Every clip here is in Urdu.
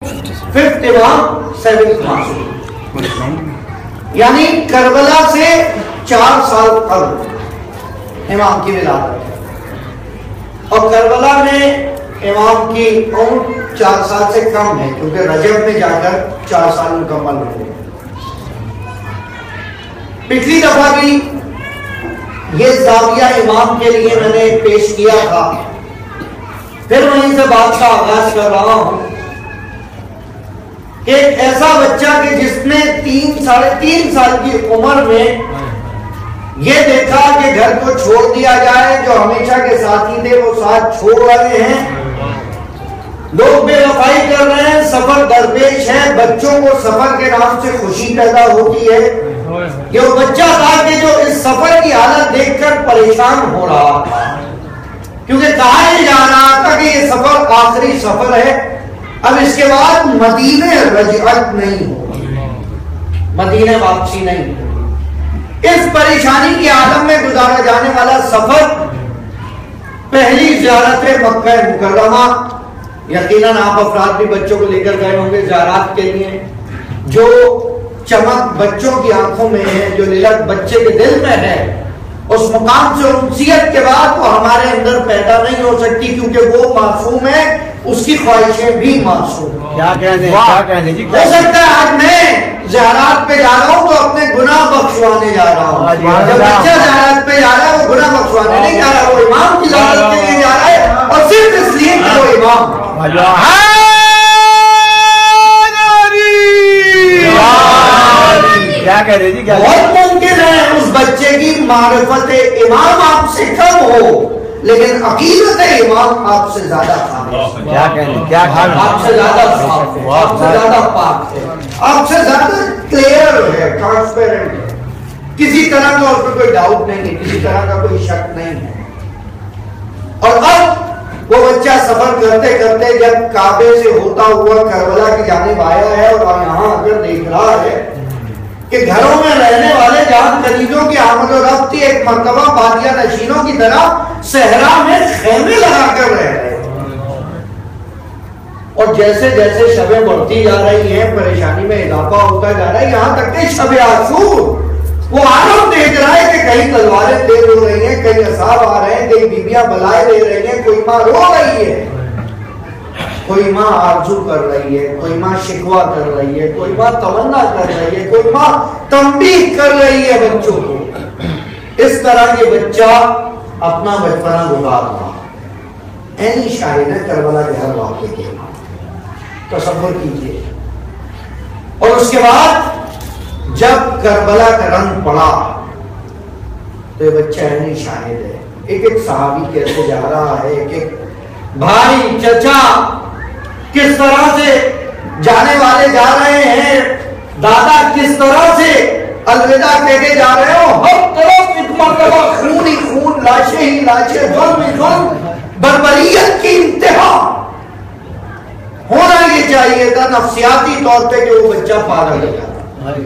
5th امام 7th معصوم، یعنی کربلا سے 4 سال قبل امام کی ولادت ہے، اور کربلا میں امام کی عمر 4 سال سے کم ہے، کیونکہ رجب میں جا کر 4 سال مکمل ہوئے۔ پچھلی دفعہ بھی یہ زاویہ امام کے لیے میں نے پیش کیا تھا، پھر وہیں سے بات کا آغاز کر رہا ہوں کہ ایک ایسا بچہ کہ جس نے 3 سال کی عمر میں یہ دیکھا کہ گھر کو چھوڑ دیا جائے، جو ہمیشہ کے ساتھی تھے وہ ساتھ چھوڑ رہے ہیں، لوگ بے وفائی کر رہے ہیں، سفر درپیش ہے، بچوں کو سفر کے نام سے خوشی پیدا ہوتی ہے۔ یہ وہ بچہ تھا کہ جو اس سفر کی حالت دیکھ کر پریشان ہو رہا تھا، کیونکہ کہا یہ جا رہا تھا کہ یہ سفر آخری سفر ہے، اب اس کے بعد مدینے رجعت نہیں ہوگی، مدینے واپسی نہیں ہوگی۔ اس پریشانی کی عالم میں گزارا جانے والا سفر پہلی زیارت مکہ مکرمہ، یقیناً آپ افراد بھی بچوں کو لے کر گئے ہوں گے زیارات کے لیے، جو چمک بچوں کی آنکھوں میں ہے، جو للک بچے کے دل میں ہے، اس مقام سے انسیت کے بعد وہ ہمارے اندر پیدا نہیں ہو سکتی، کیونکہ وہ معصوم ہے، اس کی خواہشیں بھی معصوم ہیں۔ کیا کہنے جی، ہو سکتا ہے آج میں زیارات پہ جا رہا ہوں تو اپنے گناہ بخشوانے جا رہا ہوں، جب بچہ زیارات پہ جا رہا ہے وہ گناہ بخشوانے نہیں جا رہا، وہ امام کی زیارت کے لیے جا رہا ہے، اور صرف اس لیے کہ وہ امام۔ کیا کہہ رہے جی، بہت ممکن ہے اس بچے کی معرفت امام آپ سے کم ہو، لیکن عقیدت امام آپ سے زیادہ خالص ہے، کیا کہنے، کیا کھانا، آپ سے زیادہ صاف ہے، آپ سے زیادہ پاک ہے، آپ سے زیادہ کلیئر ہے، ٹرانسپیرنٹ ہے، کسی طرح کا اس میں کوئی ڈاؤٹ نہیں ہے، کسی طرح کا کوئی شک نہیں ہے۔ اور اب وہ بچہ سفر کرتے کرتے جب کعبے سے ہوتا ہوا کربلا کی جانب آیا ہے، اور یہاں اگر دیکھ رہا ہے کہ گھروں میں رہنے والے جان قریبوں کی آمد و رفت تھی، ایک مرتبہ بادیہ نشینوں کی طرح صحرا میں خیمے لگا کر رہ رہے ہیں، اور جیسے جیسے شبیں بڑھتی جا رہی ہیں پریشانی میں اضافہ ہوتا جا رہا ہے، یہاں تک کہ شب عاشور وہ عالم دیکھ رہا ہے کہ کہیں تلواریں تیز ہو رہی ہیں، کہیں عذاب آ رہے ہیں، کہیں بیویاں بلائے لے رہی ہیں، کوئی ماں رو رہی ہے، کوئی ماں آرزو کر رہی ہے، کوئی ماں شکوہ کر رہی ہے، کوئی ماں تمنا کر رہی ہے، کوئی ماں تنبیہ کر رہی ہے بچوں کو۔ اس طرح یہ بچہ اپنا بچپنا گزار رہا، اینی شاہد ہے کربلا کے ہر واقعے کے، تصور کیجئے۔ اور اس کے بعد جب کربلا کا رنگ پڑا تو یہ بچہ اینی شاہد ہے، ایک ایک صحابی کیسے جا رہا ہے، ایک ایک بھائی چچا کس طرح سے جانے والے جا رہے ہیں، دادا کس طرح سے الوداع کہہ کے جا رہے ہو، ہر طرف ایک مرتبہ خون ہی خون، لاشیں ہی لاشیں، ظلم ہی ظلم، بربریت کی انتہا۔ ہونا یہ چاہیے تھا نفسیاتی طور پہ کہ وہ بچہ پاگل ہو جاتا،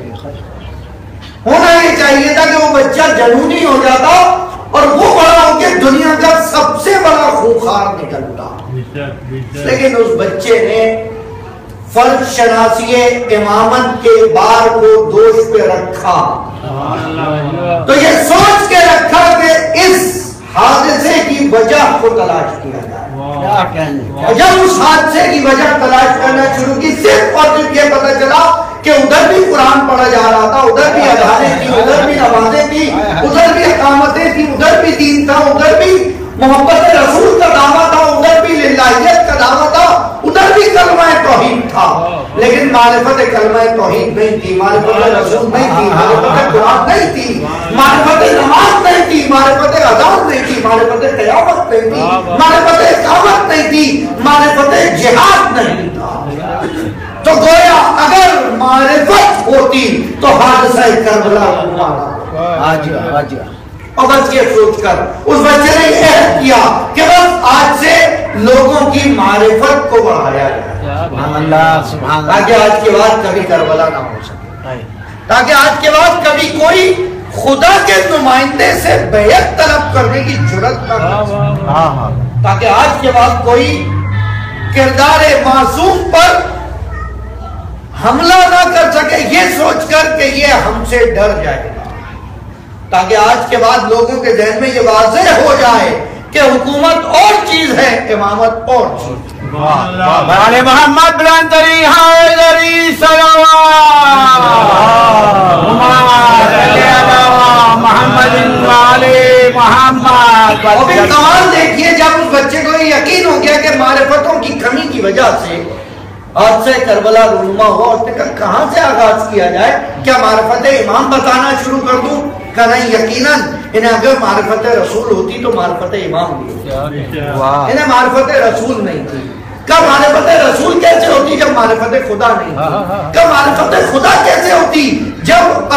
ہونا یہ چاہیے تھا کہ وہ بچہ جنونی ہو جاتا، اور وہ بڑا ہو کے دنیا کا سب سے بڑا خوخار نکلتا، لیکن اس بچے نے فرض شناسی امامت کے بار کو دوش پہ رکھا، تو یہ سوچ کے رکھا کہ اس حادثے کی وجہ کو تلاش کیا جائے، اور جب اس حادثے کی وجہ تلاش کرنا شروع کی، صرف اور صرف یہ پتہ چلا کہ ادھر بھی قرآن پڑھا جا رہا تھا، ادھر بھی اذانیں تھی، ادھر بھی نمازیں تھی، ادھر بھی اقامتیں تھی، ادھر بھی دین تھا، ادھر بھی محبت رسول کا دعویٰ تھا، ادھر بھی للہیت کا دعویٰ تھا، ادھر بھی کلمہ توحید تھا، لیکن معرفت کلمہ توحید نہیں تھی، معرفت رسول نہیں تھی، معرفت قرآن نہیں تھی، معرفت نماز نہیں تھی، معرفت اذان نہیں تھی، معرفت قیامت نہیں تھی، معرفت اقامت نہیں تھی، معرفت جہاد نہیں تھا۔ تو گویا اگر معرفت ہوتی تو حادثہ کربلا ہمارا، اور بس یہ سوچ کر اس بچے نے یہ عہد کیا کہ بس آج سے لوگوں کی معرفت کو بڑھایا جائے، تاکہ آج کے بعد کبھی کربلا نہ ہو سکے، تاکہ آج کے بعد کبھی کوئی خدا کے نمائندے سے بیعت طلب کرنے کی جرات نہ کرے، تاکہ آج کے بعد کوئی کردار معصوم پر یہ سوچ کر کہ یہ ہم سے ڈر جائے گا، تاکہ آج کے بعد لوگوں کے ذہن میں یہ واضح ہو جائے کہ حکومت اور چیز ہے، امامت اور چیز۔ برال محمد بلندری حیدری صلوات محمد والے محمد۔ اور پھر کمال دیکھیے، جب اس بچے کو یہ یقین ہو گیا کہ معرفتوں کی کمی کی وجہ سے حادثہ کربلا رونما ہوا، اور نے کہا کہاں سے آغاز کیا جائے، کیا معرفت امام بتانا شروع کر دوں؟ کہ نہیں، یقیناً انہیں اگر معرفت رسول ہوتی تو معرفت امام بھی ہوتی، انہیں معرفت رسول نہیں تھی۔ کب معرفت رسول کیسے ہوتی؟ جب معرفت خدا نہیں تھی۔ کب معرفت خدا کیسے ہوتی؟ جب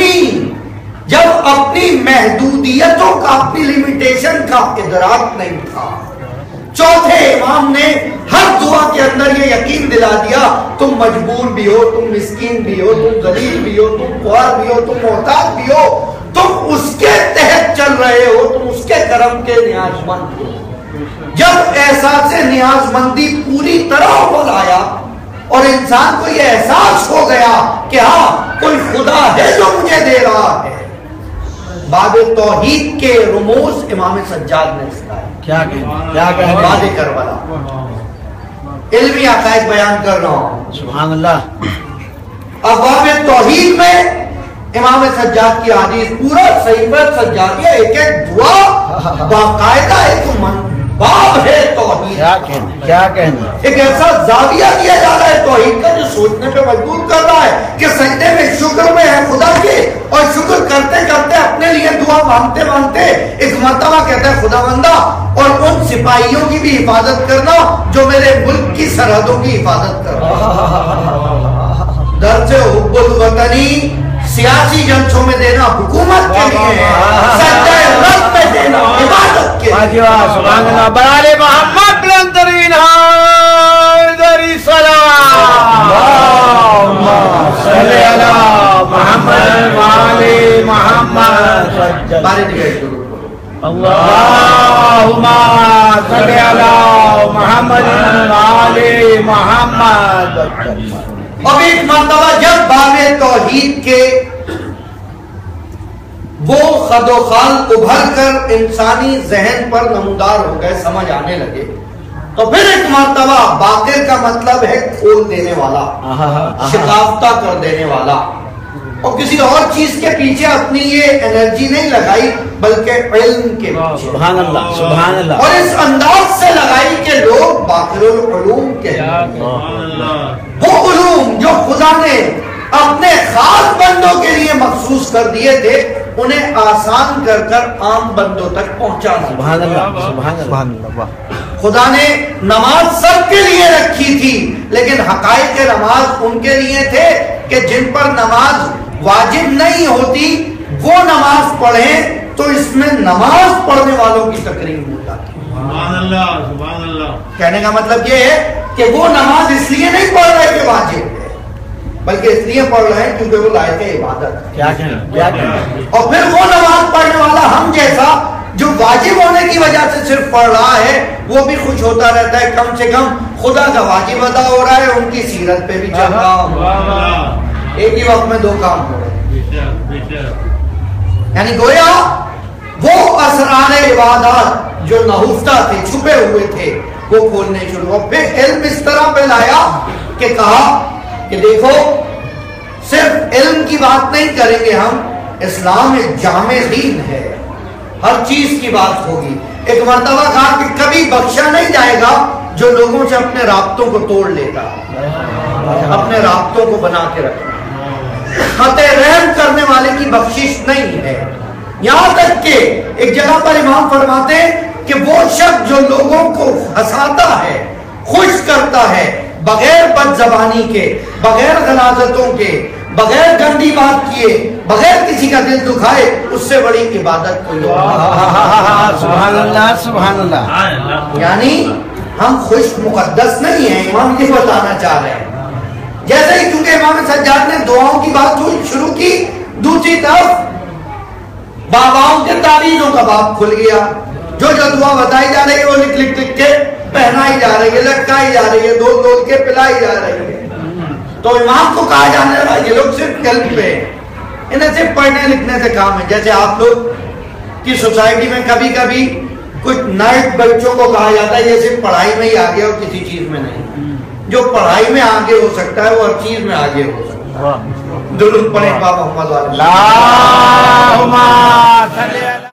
اپنی محدودیتوں کا، اپنی لیمیٹیشن کا ادراک نہیں تھا۔ چوتھے امام نے ہر دعا کے اندر یہ یقین دلا دیا، تم مجبور بھی ہو، تم مسکین بھی ہو، تم ذلیل بھی ہو، تم خوار بھی ہو، تم محتاج بھی ہو، تم اس کے تحت چل رہے ہو، تم اس کے کرم کے نیاز مند ہو۔ جب احساس نیاز مندی پوری طرح ابھر آیا اور انسان کو یہ احساس ہو گیا کہ ہاں کوئی خدا ہے جو مجھے دے رہا ہے، باب توحید کے رموز امام سجاد نے سکھائے۔ کیا کہیں باب کربلا علمی عقائد بیان کر رہا ہوں، سبحان اللہ۔ اب باب توحید میں امام سجاد کی حدیث، پورا صحیفہ سجادیہ، ایک ایک دعا باقاعدہ ایک باب ہے توحید، کیا کہنا، ایک ایسا زاویہ دیا جا رہا ہے توحید کا جو سوچنے پہ مجبور کر رہا ہے کہ سجدے میں شکر میں ہے خدا کے، اور شکر کرتے کرتے اپنے لیے دعا مانگتے مانگتے ایک مرتبہ کہتا ہے خدا بندہ اور ان سپاہیوں کی بھی حفاظت کرنا جو میرے ملک کی سرحدوں کی حفاظت کرنا۔ درس حب الوطنی سیاسی جلسوں میں دینا حکومت کے لیے ہے، سجدہ رب میں دینا عبادت کے لیے۔ سبحان اللہ۔ برال محمد بلندرین حیدری صلوات صلی اللہ محمد والے محمد۔ بارے دیگر شروع اللہم صلی اللہ محمد والے محمد۔ اب ایک مرتبہ جب باب توحید کے وہ خد و خال ابھر کر انسانی ذہن پر نمودار ہو گئے، سمجھ آنے لگے، تو پھر ایک مرتبہ باقر کا مطلب ہے کھول دینے والا، شکافتہ کر دینے والا، اور کسی اور چیز کے پیچھے اپنی یہ انرجی نہیں لگائی بلکہ علم کے پیچھے، سبحان اللہ سبحان اللہ، اور اس انداز سے لگائی کہ لوگ باقر العلوم کے وہ علوم جو خدا نے اپنے خاص بندوں کے لیے مخصوص کر دیے تھے انہیں آسان کر کر عام بندوں تک پہنچانا۔ سبحان اللہ سبحان اللہ۔ خدا نے نماز سب کے لیے رکھی تھی، لیکن حقائق نماز ان کے لیے تھے کہ جن پر نماز واجب نہیں ہوتی وہ نماز پڑھیں تو اس میں نماز پڑھنے والوں کی تقریب ہو جاتی۔ سبحان اللہ سبحان اللہ۔ کہنے کا مطلب یہ ہے کہ وہ نماز اس لیے نہیں پڑھ رہے کہ واجب ہے، بلکہ اس لیے پڑھ رہے ہیں کیونکہ وہ لائق عبادت ہے۔ کیا کہیں، اور پھر وہ نماز پڑھنے والا ہم جیسا جو واجب ہونے کی وجہ سے صرف پڑھ رہا ہے وہ بھی خوش ہوتا رہتا ہے، کم سے کم خدا کا واجب ادا ہو رہا ہے، ان کی سیرت پہ بھی چل رہا ہوں، ایک ہی وقت میں دو کام ہو رہے ہیں۔ یعنی گویا وہ اسرار عبادات جو نہفتہ تھے، چھپے ہوئے تھے، وہ کھولنے شروع ہو۔ پھر علم اس طرح پہ لایا کہ کہا کہ دیکھو صرف علم کی بات نہیں کریں گے ہم، اسلام ایک جامع دین ہے، ہر چیز کی بات ہوگی۔ ایک مرتبہ کہا کہ کبھی بخشا نہیں جائے گا جو لوگوں سے اپنے رابطوں کو توڑ لیتا، اپنے رابطوں کو بنا کے رکھنا، خطِ رحم کرنے والے کی بخشش نہیں ہے۔ یہاں تک کہ ایک جگہ پر امام فرماتے ہیں کہ وہ شخص جو لوگوں کو ہنساتا ہے، خوش کرتا ہے، بغیر بد زبانی کے، بغیر غلاظتوں کے، بغیر گندی بات کیے، بغیر کسی کا دل دکھائے، اس سے بڑی عبادت کوئی اور۔ سبحان اللہ سبحان اللہ۔ یعنی ہم خوش مقدس نہیں ہیں، امام یہ بتانا چاہ رہے ہیں۔ جیسے ہی کیونکہ امام سجاد نے دعاؤں کی بات شروع کی، دوسری طرف باباؤں کے تعویذوں کا باب کھل گیا، جو دعا بتائی جا رہی ہے وہ لکھ کے پہنائی جا رہی ہے، لٹکائی جا رہی ہے، دول کے پلائی جا رہی ہے۔ تو امام کو کہا جانے والا یہ لوگ صرف قلب پہ ہیں، انہیں صرف پڑھنے لکھنے سے کام ہے. جیسے آپ لوگ کی سوسائٹی میں کبھی کبھی کچھ نرڈ بچوں کو کہا جاتا ہے یہ صرف پڑھائی میں ہی آگے اور کسی چیز میں نہیں. جو پڑھائی میں آگے ہو سکتا ہے وہ ہر چیز میں آگے ہو سکتا ہے. درود پڑھیں پاک محمد علیہ اللہم صلی